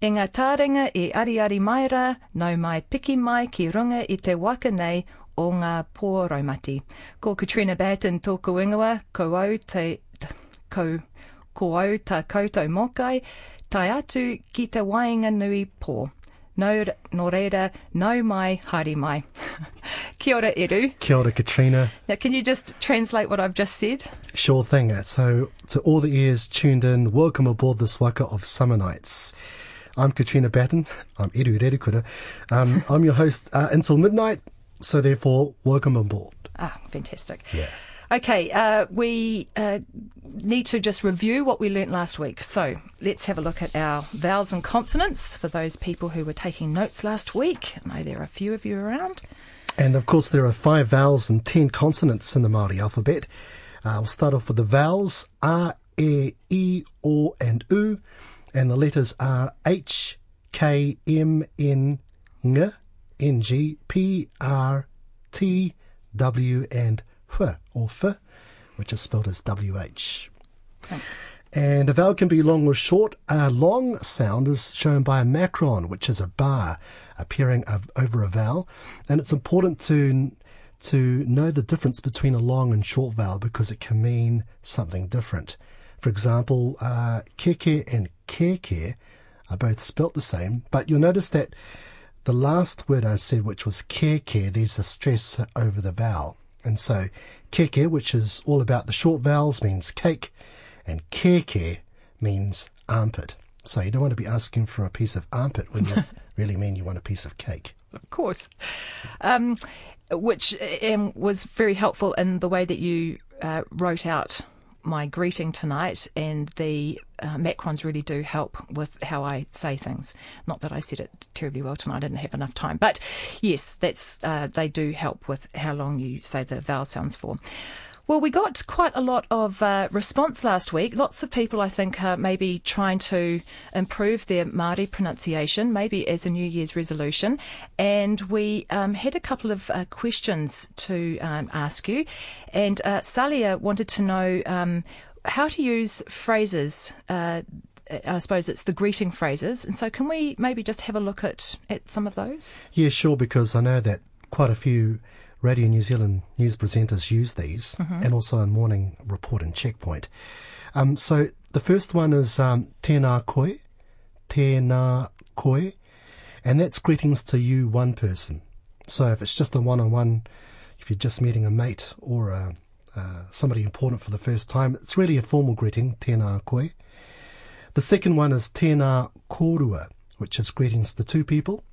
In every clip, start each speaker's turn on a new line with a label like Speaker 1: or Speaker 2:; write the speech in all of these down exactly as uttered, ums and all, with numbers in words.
Speaker 1: E ngā tāringa e ariari maira, nau mai piki mai ki runga i te waka nei o ngā pōraumati. Ko Katrina Batten tōku ingoa, ko au te, ko, ko au ta koutou mokai, tai atu ki te wainga nui pō. No, no reira, nau mai, haere mai. Kia ora, Eru.
Speaker 2: Kia ora, Katrina.
Speaker 1: Now, can you just translate what I've just said?
Speaker 2: Sure thing. So, to all the ears tuned in, welcome aboard this waka of summer nights. I'm Katrina Batten. I'm Eru Rerukura. Um, I'm your host uh, until midnight, so therefore, welcome aboard.
Speaker 1: Ah, fantastic.
Speaker 2: Yeah.
Speaker 1: Okay, uh, we uh, need to just review what we learnt last week. So let's have a look at our vowels and consonants for those people who were taking notes last week. I know there are a few of you around.
Speaker 2: And of course, there are five vowels and ten consonants in the Māori alphabet. Uh, we'll start off with the vowels A, E, I, O, and U. And the letters are H, K, M, N, Ng, N, G, P, R, T, W, and F, or F, which is spelled as W H. Okay. And a vowel can be long or short. A long sound is shown by a macron, which is a bar appearing over a vowel. And it's important to to know the difference between a long and short vowel because it can mean something different. For example, uh, keke and keke are both spelt the same, but you'll notice that the last word I said, which was keke, there's a stress over the vowel. And so keke, which is all about the short vowels, means cake, and keke means armpit. So you don't want to be asking for a piece of armpit when you really mean you want a piece of cake.
Speaker 1: Of course. Um, which um, was very helpful in the way that you uh, wrote out my greeting tonight, and the uh, macrons really do help with how I say things. Not that I said it terribly well tonight, I didn't have enough time, but yes, that's uh, they do help with how long you say the vowel sounds for. Well, we got quite a lot of uh, response last week. Lots of people, I think, are maybe trying to improve their Māori pronunciation, maybe as a New Year's resolution. And we um, had a couple of uh, questions to um, ask you. And uh, Salia wanted to know um, how to use phrases. Uh, I suppose it's the greeting phrases. And so can we maybe just have a look at, at some of those?
Speaker 2: Yeah, sure, because I know that quite a few Radio New Zealand news presenters use these, mm-hmm. and also on Morning Report and Checkpoint. Um, so the first one is um, tēnā koe, tēnā koe, and that's greetings to you, one person. So if it's just a one-on-one, if you're just meeting a mate or a, uh, somebody important for the first time, it's really a formal greeting, tēnā koe. The second one is tēnā kōrua, which is greetings to two people.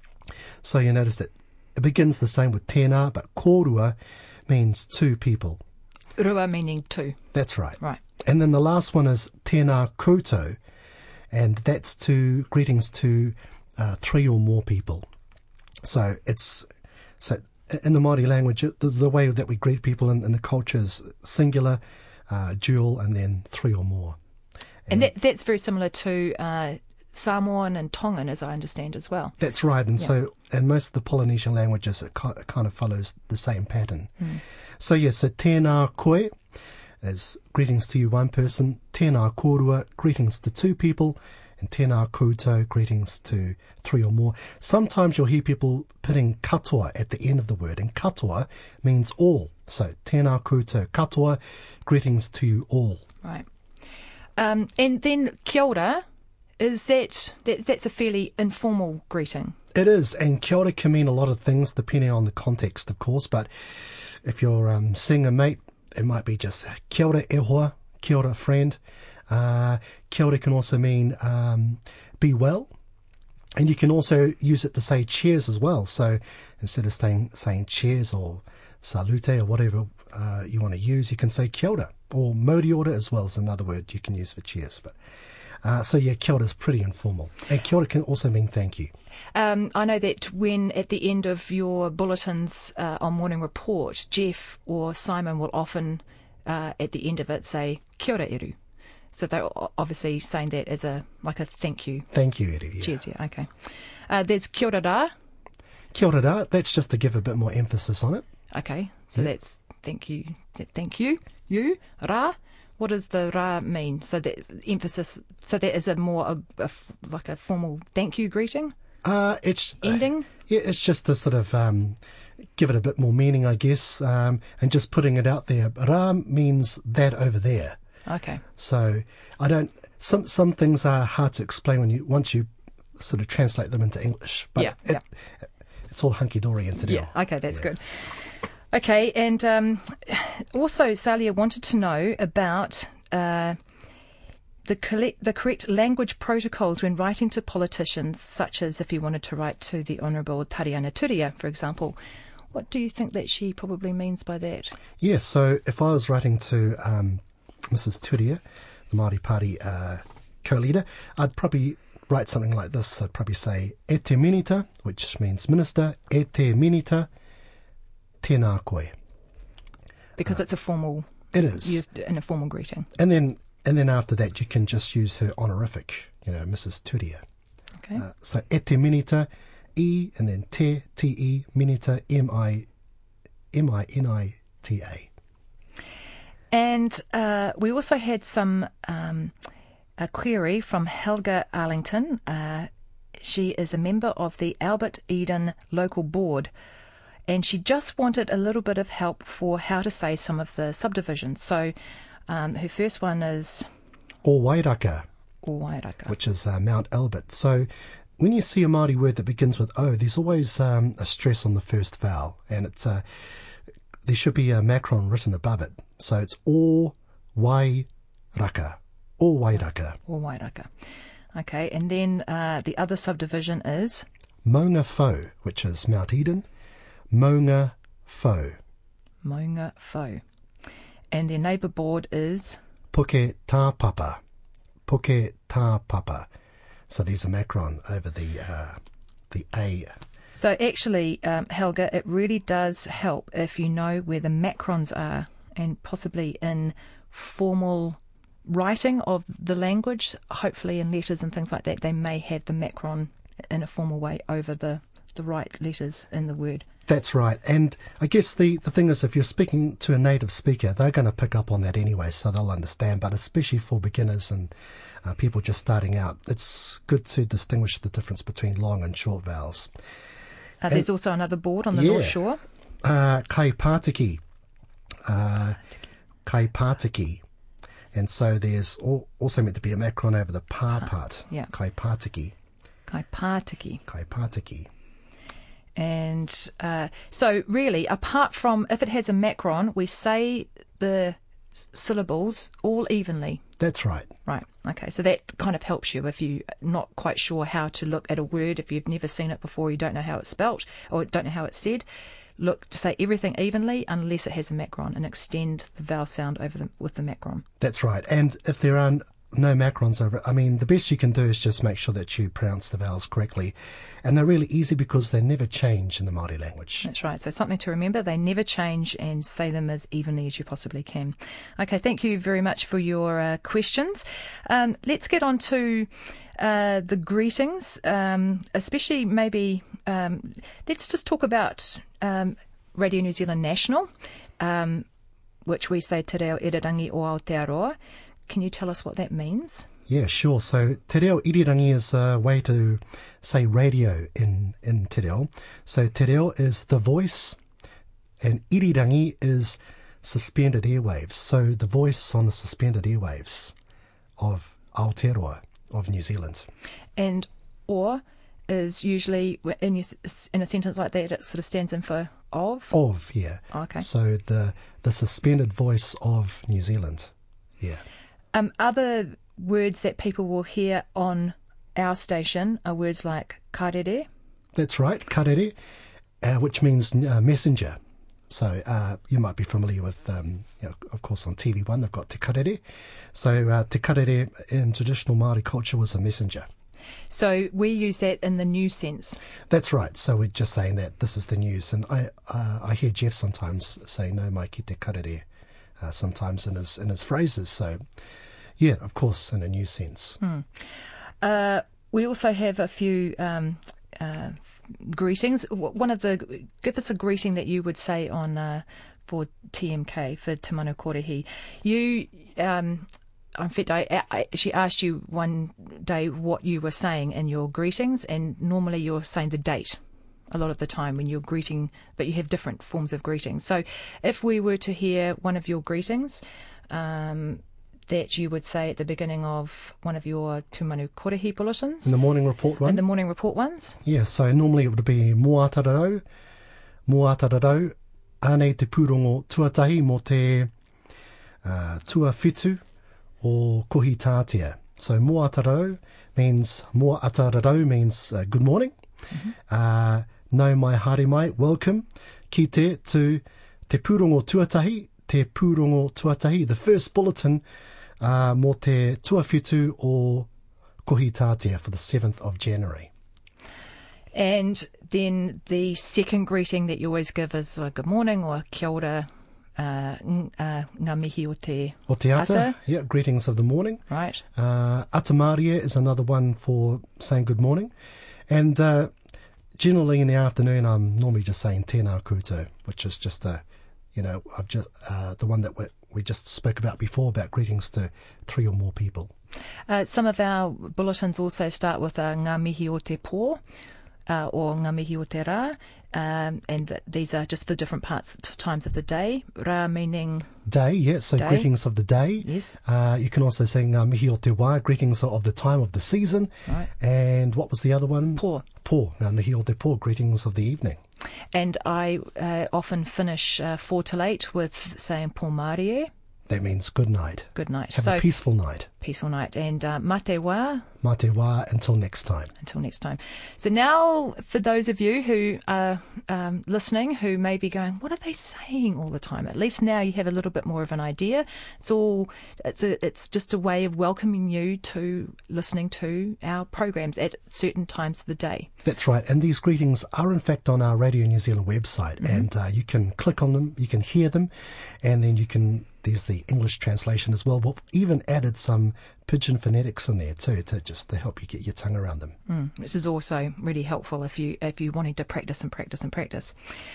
Speaker 2: So you notice that it begins the same with tēnā, but kōrua means two people.
Speaker 1: Rua meaning two.
Speaker 2: That's right.
Speaker 1: Right.
Speaker 2: And then the last one is tēnā koutou, and that's to greetings to uh, three or more people. So it's so in the Māori language, the, the way that we greet people in, in the culture is singular, uh, dual, and then three or more.
Speaker 1: And, and that, that's very similar to Uh, Samoan and Tongan, as I understand as well.
Speaker 2: That's right, and
Speaker 1: yeah.
Speaker 2: so in most of the Polynesian languages, it kind of follows the same pattern. Mm. So yes, so tēnā koe is greetings to you, one person. Tēnā kōrua, greetings to two people, and tēnā koutou, greetings to three or more. Sometimes you'll hear people putting katoa at the end of the word, and katoa means all. So tēnā koutou katoa, greetings to you all.
Speaker 1: Right, um, and then kia ora. Is that, that that's a fairly informal greeting?
Speaker 2: It is, and kia ora can mean a lot of things depending on the context, of course, but if you're um, seeing a mate, it might be just kia ora e hoa, kia ora friend. Uh, kia ora can also mean um, be well, and you can also use it to say cheers as well. So instead of saying, saying cheers or salute or whatever uh, you want to use, you can say kia ora, or mauri ora as well is another word you can use for cheers. But Uh, so yeah, kia ora is pretty informal. And kia ora can also mean thank you.
Speaker 1: Um, I know that when at the end of your bulletins uh, on Morning Report, Jeff or Simon will often uh, at the end of it say kia ora Eru. So they're obviously saying that as a like a thank you.
Speaker 2: Thank you, Eru. Yeah.
Speaker 1: Cheers, yeah, okay. Uh, there's kia ora rā.
Speaker 2: Kia ora rā, that's just to give a bit more emphasis on it.
Speaker 1: Okay, so
Speaker 2: yeah.
Speaker 1: that's thank you, thank you, you, rā, What does the rā mean? So that emphasis, so that is a more a, a, like a formal thank you greeting?
Speaker 2: Uh, it's
Speaker 1: Ending?
Speaker 2: Uh, yeah, it's just to sort of um, give it a bit more meaning, I guess, um, and just putting it out there. Rā means that over there.
Speaker 1: Okay.
Speaker 2: So I don't. Some some things are hard to explain when you once you sort of translate them into English. But
Speaker 1: yeah,
Speaker 2: it,
Speaker 1: yeah.
Speaker 2: it's all hunky dory in Te Reo.
Speaker 1: Yeah. Okay, that's
Speaker 2: yeah.
Speaker 1: good. Okay, and um, also Salia wanted to know about uh, the, collect, the correct language protocols when writing to politicians, such as if you wanted to write to the Honourable Tariana Turia, for example. What do you think that she probably means by that?
Speaker 2: Yeah, so if I was writing to um, Missus Turia, the Māori Party uh, co-leader, I'd probably write something like this. I'd probably say, E te minita, which means minister, E te minita, tēnā koe.
Speaker 1: Because uh, it's a formal...
Speaker 2: It is.
Speaker 1: In a formal greeting.
Speaker 2: And then and then after that you can just use her honorific, you know, Missus Turia.
Speaker 1: Okay.
Speaker 2: Uh, so e te minita, E, and then te, T-E, minita, M-I, M-I-N-I-T-A.
Speaker 1: And uh, we also had some um, a query from Helga Arlington. Uh, she is a member of the Albert Eden Local Board, and she just wanted a little bit of help for how to say some of the subdivisions. So um, her first one is...
Speaker 2: O Wairaka,
Speaker 1: O Wairaka,
Speaker 2: which is uh, Mount Albert. So when you see a Māori word that begins with O, there's always um, a stress on the first vowel, and it's uh, there should be a macron written above it. So it's O Wairaka, O Wairaka.
Speaker 1: O Wairaka. Okay, and then uh, the other subdivision is...
Speaker 2: Maunga Fo, which is Mount Eden. Maunga Fo.
Speaker 1: Maunga Fo. And their neighbour board is...
Speaker 2: Puke Tāpapa. Puke Tāpapa. So there's a macron over the uh, the A.
Speaker 1: So actually, um, Helga, it really does help if you know where the macrons are, and possibly in formal writing of the language, hopefully in letters and things like that, they may have the macron in a formal way over the, the right letters in the word.
Speaker 2: That's right. And I guess the, the thing is, if you're speaking to a native speaker, they're going to pick up on that anyway, so they'll understand. But especially for beginners and uh, people just starting out, it's good to distinguish the difference between long and short vowels.
Speaker 1: Uh, there's and, also another board on the
Speaker 2: yeah,
Speaker 1: North Shore.
Speaker 2: Uh, kai Pātiki. Uh, kai Pātiki. And so there's all, also meant to be a macron over the pā part.
Speaker 1: Yeah.
Speaker 2: Kai Pātiki.
Speaker 1: Kai Pātiki.
Speaker 2: Kai Pātiki.
Speaker 1: And uh, so really, apart from if it has a macron, we say the syllables all evenly.
Speaker 2: That's right.
Speaker 1: Right. Okay. So that kind of helps you if you're not quite sure how to look at a word, if you've never seen it before, you don't know how it's spelt or don't know how it's said. Look to say everything evenly unless it has a macron, and extend the vowel sound over the, with the macron.
Speaker 2: That's right. And if there are no macrons over it, I mean, the best you can do is just make sure that you pronounce the vowels correctly. And they're really easy because they never change in the Māori language.
Speaker 1: That's right. So something to remember, they never change, and say them as evenly as you possibly can. Okay, thank you very much for your uh, questions. Um, let's get on to uh, the greetings, um, especially maybe, um, let's just talk about um, Radio New Zealand National, um, which we say Te Reo Irirangi o Aotearoa. Can you tell us what that means?
Speaker 2: Yeah, sure. So Te Reo Irirangi is a way to say radio in, in Te Reo. So Te Reo is the voice, and Irirangi is suspended airwaves. So the voice on the suspended airwaves of Aotearoa, of New Zealand.
Speaker 1: And or is usually, in, your, in a sentence like that, it sort of stands in for of?
Speaker 2: Of, yeah.
Speaker 1: Okay.
Speaker 2: So the, the suspended voice of New Zealand, yeah.
Speaker 1: Um, other words that people will hear on our station are words like karere.
Speaker 2: That's right, karere, uh, which means uh, messenger. So uh, you might be familiar with, um, you know, of course, on T V one they've got te karere. So uh, te karere in traditional Māori culture was a messenger.
Speaker 1: So we use that in the news sense.
Speaker 2: That's right. So we're just saying that this is the news. And I uh, I hear Jeff sometimes say, no mai ki te karere, uh, sometimes in his, in his phrases. So, yeah, of course, in a news sense.
Speaker 1: Hmm. Uh, we also have a few um, uh, greetings. One of the, give us a greeting that you would say on uh, for T M K, for Te Manu Kōrehi. You, um, in fact, I, I actually asked you one day what you were saying in your greetings, and normally you're saying the date a lot of the time when you're greeting, but you have different forms of greetings. So if we were to hear one of your greetings, um, that you would say at the beginning of one of your Te Manu Kōrehi bulletins.
Speaker 2: In the morning report one?
Speaker 1: In the morning report ones?
Speaker 2: Yeah, so normally it would be Mō atararau, Mō atararau, ānei te pūrongo tuatahi mō te uh, tuawhitu o kohi tātia. So Mō atararau means, Mō atararau means uh, good morning. Mm-hmm. Uh, no mai haere mai, welcome. Ki te to te pūrongo tuatahi, te pūrongo tuatahi, the first bulletin uh, mō te tuawhitu o kohi tātia for the seventh of January.
Speaker 1: And then the second greeting that you always give is uh, good morning or kia ora, uh, ng, uh, ngā mihi o te,
Speaker 2: o te ata.
Speaker 1: ata.
Speaker 2: Yeah, greetings of the morning.
Speaker 1: Right.
Speaker 2: Uh, ata Māria is another one for saying good morning. And uh, generally in the afternoon, I'm normally just saying tēnā koutou, which is just a, you know, I've just uh, the one that we, we just spoke about before, about greetings to three or more people.
Speaker 1: Uh, some of our bulletins also start with uh, ngā mihi o te pō, uh, or ngā mihi o te rā, um, and th- these are just for different parts, times of the day. Rā meaning
Speaker 2: day, yeah, so
Speaker 1: day.
Speaker 2: Greetings of the day.
Speaker 1: Yes.
Speaker 2: Uh, you can also say ngā mihi o te wā, greetings of the time of the season.
Speaker 1: Right.
Speaker 2: And what was the other one?
Speaker 1: Pō.
Speaker 2: Pō, ngā mihi o te pō, greetings of the evening.
Speaker 1: And I uh, often finish uh, four till eight with saying pō mārie.
Speaker 2: That means good night.
Speaker 1: Good night.
Speaker 2: Have
Speaker 1: so,
Speaker 2: a peaceful night.
Speaker 1: Peaceful night. And uh, mā te wā.
Speaker 2: Mā te wā, until next time.
Speaker 1: Until next time. So now, for those of you who are um, listening, who may be going, what are they saying all the time? At least now you have a little bit more of an idea. It's all, it's a, it's just a way of welcoming you to listening to our programs at certain times of the day.
Speaker 2: That's right. And these greetings are in fact on our Radio New Zealand website. Mm-hmm. And uh, you can click on them, you can hear them, and then you can, there's the English translation as well. We've even added some pidgin phonetics in there too, to just to help you get your tongue around them.
Speaker 1: Mm, which is also really helpful if you if you're wanting to practice and practice and practice.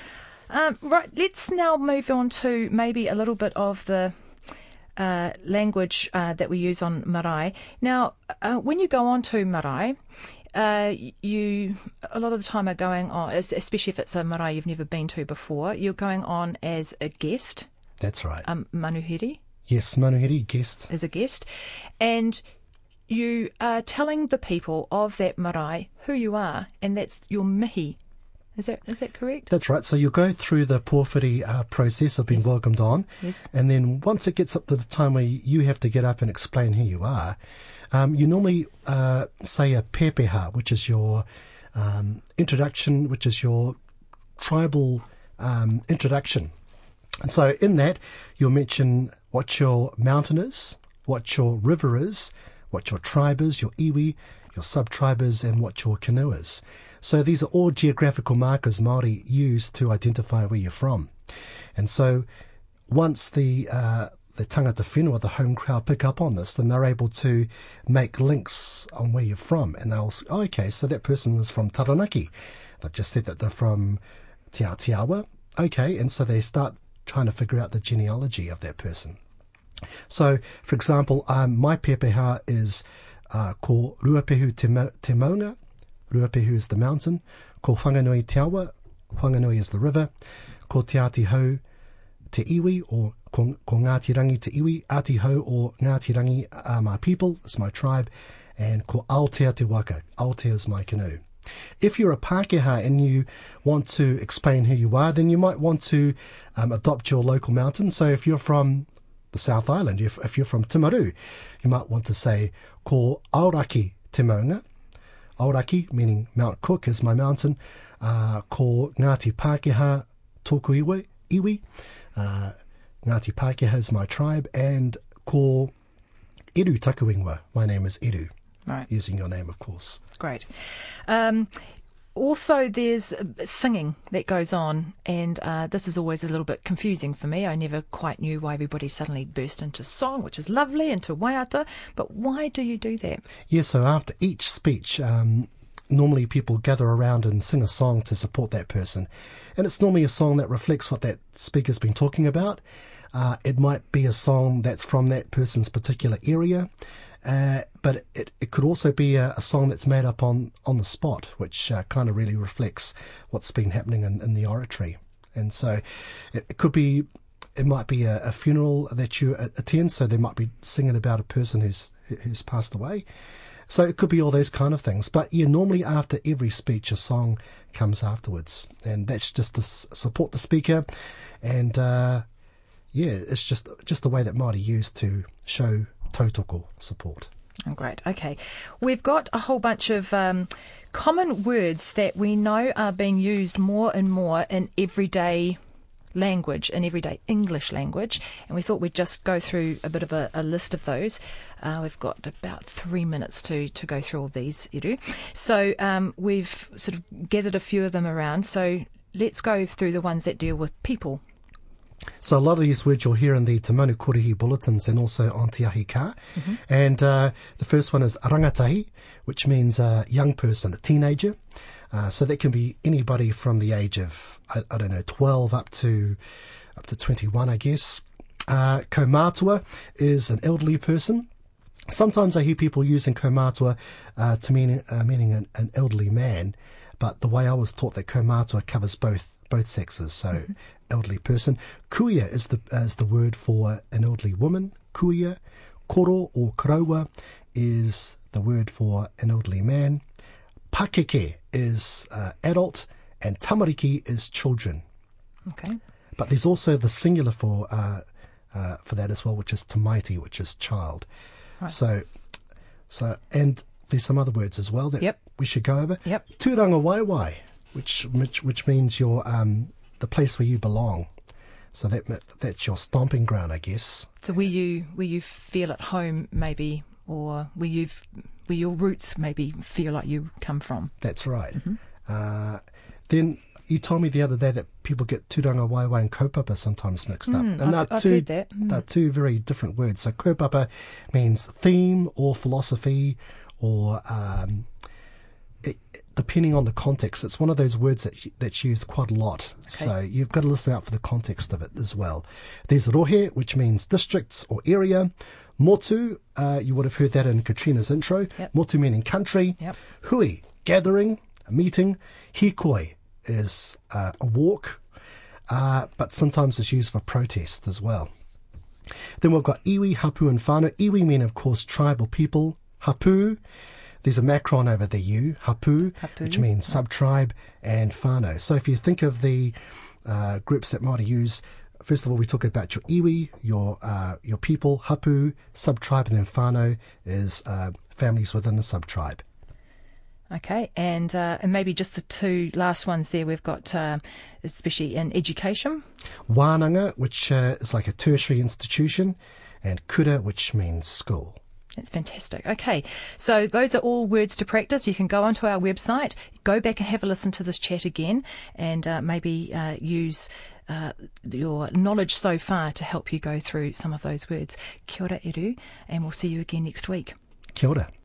Speaker 1: Um, right, let's now move on to maybe a little bit of the uh, language uh, that we use on marae. Now, uh, when you go on to marae, uh, you a lot of the time are going on, especially if it's a marae you've never been to before, you're going on as a guest.
Speaker 2: That's right.
Speaker 1: Um, manuhiri.
Speaker 2: Yes, manuhiri, guest.
Speaker 1: As a guest. And you are telling the people of that marae who you are, and that's your mihi. Is that is that correct?
Speaker 2: That's right. So you go through the pōwhiri uh, process of being
Speaker 1: Yes.
Speaker 2: welcomed on.
Speaker 1: Yes.
Speaker 2: And then once it gets up to the time where you have to get up and explain who you are, um, you normally uh, say a pepeha, which is your um, introduction, which is your tribal um, introduction. And so in that, you'll mention what your mountain is, what your river is, what your tribe is, your iwi, your sub-tribe is, and what your canoe is. So these are all geographical markers Māori use to identify where you're from. And so once the uh, the tangata whenua, the home crowd, pick up on this, then they're able to make links on where you're from. And they'll say, oh, okay, so that person is from Taranaki. They've just said that they're from Te Atiawa. Okay, and so they start trying to figure out the genealogy of that person. So, for example, um, my pepeha is uh, ko Ruapehu te, ma- te Maunga. Ruapehu is the mountain. Ko Whanganui te Awa. Whanganui is the river. Ko Te Ātihau te iwi, or ko, ko Ngāti Rangi te iwi. Ātihau or Ngāti Rangi are my people, it's my tribe. And ko Aotea te waka. Aotea is my canoe. If you're a Pākehā and you want to explain who you are, then you might want to um, adopt your local mountain. So if you're from the South Island, if, if you're from Timaru, you might want to say, ko Aoraki te Maunga. Aoraki, meaning Mount Cook, is my mountain. Uh, ko Ngāti Pākehā tōku iwi. iwi. Uh, Ngāti Pākehā is my tribe. And ko Eru Takuingwa. My name is Eru.
Speaker 1: Right.
Speaker 2: Using your name, of course.
Speaker 1: Great. Um, also, there's singing that goes on, and uh, this is always a little bit confusing for me. I never quite knew why everybody suddenly burst into song, which is lovely, into waiata, but why do you do that?
Speaker 2: Yeah, so after each speech, um, normally people gather around and sing a song to support that person. And it's normally a song that reflects what that speaker's been talking about. Uh, it might be a song that's from that person's particular area. Uh, but it, it could also be a, a song that's made up on, on the spot, which uh, kind of really reflects what's been happening in, in the oratory. And so it, it could be, it might be a, a funeral that you attend, so they might be singing about a person who's who's passed away. So it could be all those kind of things. But yeah, normally after every speech, a song comes afterwards. And that's just to s- support the speaker. And uh, yeah, it's just just the way that Māori use to show tautoko support.
Speaker 1: Oh, great. Okay. We've got a whole bunch of um, common words that we know are being used more and more in everyday language, in everyday English language, and we thought we'd just go through a bit of a, a list of those. Uh, we've got about three minutes to, to go through all these, Iru. So um, we've sort of gathered a few of them around, so let's go through the ones that deal with people.
Speaker 2: So a lot of these words you'll hear in the Te Manu Kōrehi bulletins and also on Te Ahi Ka. Mm-hmm. And uh, the first one is rangatahi, which means a young person, a teenager. Uh, so that can be anybody from the age of, I, I don't know, twelve up to up to twenty-one, I guess. Uh, Kaumātua is an elderly person. Sometimes I hear people using kaumātua uh, to mean uh, meaning an, an elderly man, but the way I was taught that kaumātua covers both both sexes, so mm-hmm. elderly person. Kuia is the is the word for an elderly woman. Kuia. Koro or karaua is the word for an elderly man. Pakeke is uh, adult, and tamariki is children.
Speaker 1: Okay.
Speaker 2: But there's also the singular for uh, uh, for that as well, which is tamaiti, which is child. Right. So, so and there's some other words as well that
Speaker 1: yep.
Speaker 2: we should go over.
Speaker 1: Yep.
Speaker 2: Tūranga waiwai, which which which means your um the place where you belong. So that that's your stomping ground, I guess.
Speaker 1: So where you where you feel at home, maybe, or where you've where your roots maybe feel like you come from.
Speaker 2: That's right.
Speaker 1: Mm-hmm.
Speaker 2: Uh, then you told me the other day that people get tūranga waiwai and kaupapa sometimes mixed up.
Speaker 1: Mm,
Speaker 2: and
Speaker 1: I've,
Speaker 2: they're,
Speaker 1: I've
Speaker 2: two,
Speaker 1: heard that. Mm.
Speaker 2: they're two very different words. So kaupapa means theme or philosophy or um, it, depending on the context. It's one of those words that that's used quite a lot. Okay. So you've got to listen out for the context of it as well. There's rohe, which means districts or area. Motu, uh, you would have heard that in Katrina's intro.
Speaker 1: Yep.
Speaker 2: Motu meaning country.
Speaker 1: Yep.
Speaker 2: Hui, gathering, a meeting. Hikoi is uh, a walk, uh, but sometimes it's used for protest as well. Then we've got iwi, hapu, and whānau. Iwi mean, of course, tribal people. Hapu, there's a macron over the U, hapu, hapu. which means sub-tribe, and whānau. So if you think of the uh, groups that Māori use, first of all, we talk about your iwi, your uh, your people, hapu, sub-tribe, and then whānau is uh, families within the sub-tribe.
Speaker 1: Okay, and uh, and maybe just the two last ones there we've got, uh, especially in education. Wānanga,
Speaker 2: which uh, is like a tertiary institution, and kura, which means school.
Speaker 1: That's fantastic. Okay, so those are all words to practice. You can go onto our website, go back and have a listen to this chat again, and uh, maybe uh, use uh, your knowledge so far to help you go through some of those words. Kia ora, Eru, and we'll see you again next week.
Speaker 2: Kia ora.